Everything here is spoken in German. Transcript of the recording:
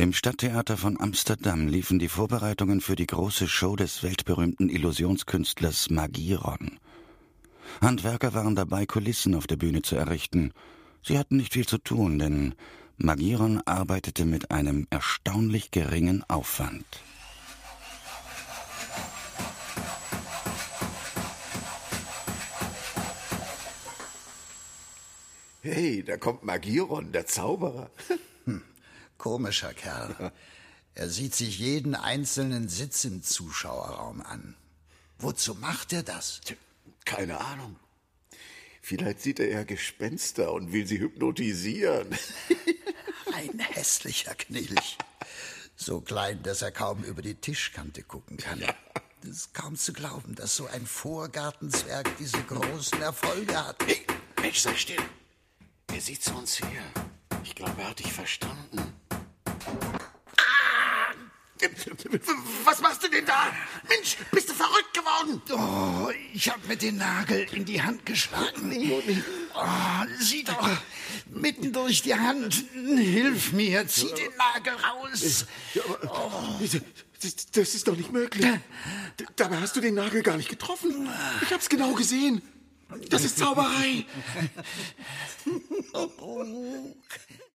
Im Stadttheater von Amsterdam liefen die Vorbereitungen für die große Show des weltberühmten Illusionskünstlers Magieron. Handwerker waren dabei, Kulissen auf der Bühne zu errichten. Sie hatten nicht viel zu tun, denn Magieron arbeitete mit einem erstaunlich geringen Aufwand. Hey, da kommt Magieron, der Zauberer. Komischer Kerl. Er sieht sich jeden einzelnen Sitz im Zuschauerraum an. Wozu macht er das? Keine Ahnung. Vielleicht sieht er ja Gespenster und will sie hypnotisieren. Ein hässlicher Knilch. So klein, dass er kaum über die Tischkante gucken kann. Ja. Es ist kaum zu glauben, dass so ein Vorgartenzwerg diese großen Erfolge hat. Hey, Mensch, sei still. Er sieht zu uns her. Ich glaube, er hat dich verstanden. Was machst du denn da? Mensch, bist du verrückt geworden? Oh, ich habe mir den Nagel in die Hand geschlagen. Oh, sieh doch, mitten durch die Hand. Hilf mir, zieh den Nagel raus. Ja, aber, das ist doch nicht möglich. Dabei hast du den Nagel gar nicht getroffen. Ich hab's genau gesehen. Das ist Zauberei.